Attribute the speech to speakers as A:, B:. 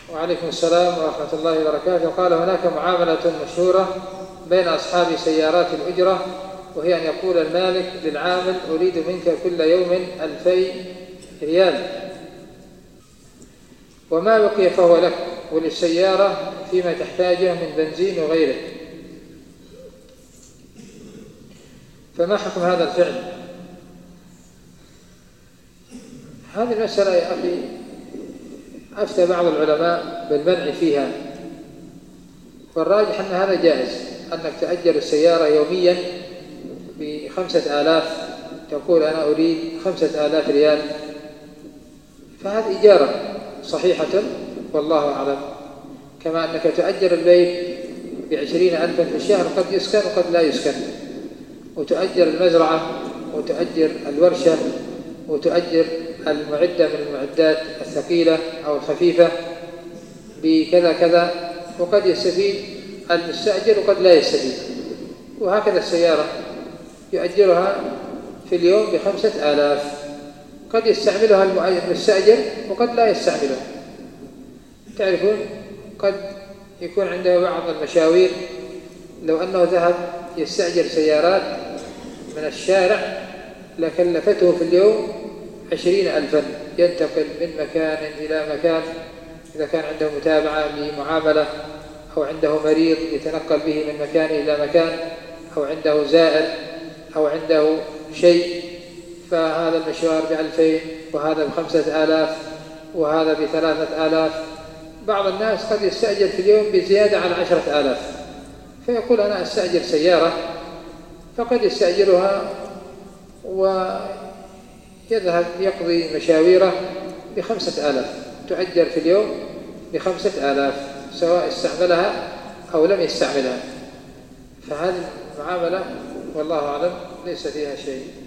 A: وعليكم السلام ورحمة الله وبركاته. قال: هناك معاملة مشهورة بين أصحاب سيارات الأجرة، وهي أن يقول المالك للعامل: أريد منك كل يوم 2000 ريال، وما بقي فهو لك وللسيارة فيما تحتاجه من بنزين وغيره. فما حكم هذا الفعل؟ هذه المسألة يا أخي أفتى بعض العلماء بالمنع فيها، والراجح أن هذا جائز، أنك تأجر السيارة يوميا ب5000، تقول أنا أريد 5000 ريال، فهذه إجارة صحيحة والله أعلم. كما أنك تأجر البيت ب20,000 في الشهر، قد يسكن وقد لا يسكن، وتؤجر المزرعة وتؤجر الورشة وتؤجر المعدة من المعدات الثقيلة أو الخفيفة بكذا كذا، وقد يستفيد المستأجر وقد لا يستفيد. وهكذا السيارة يؤجرها في اليوم ب5000، قد يستعملها المستأجر وقد لا يستعملها. تعرفون قد يكون عنده بعض المشاوير، لو أنه ذهب يستأجر سيارات من الشارع لكلفته في اليوم 20,000، ينتقل من مكان إلى مكان، إذا كان عنده متابعة لمعاملة، أو عنده مريض يتنقل به من مكان إلى مكان، أو عنده زائر، أو عنده شيء، فهذا المشوار ب2000 وهذا ب5000 وهذا ب3000. بعض الناس قد يستأجر في اليوم بزيادة على 10,000، فيقول أنا أستأجر سيارة، فقد يستأجرها ويذهب يقضي مشاويره ب5000، تؤجر في اليوم ب5000 سواء استعملها أو لم يستعملها. فهذه المعاملة والله أعلم ليس فيها شيء.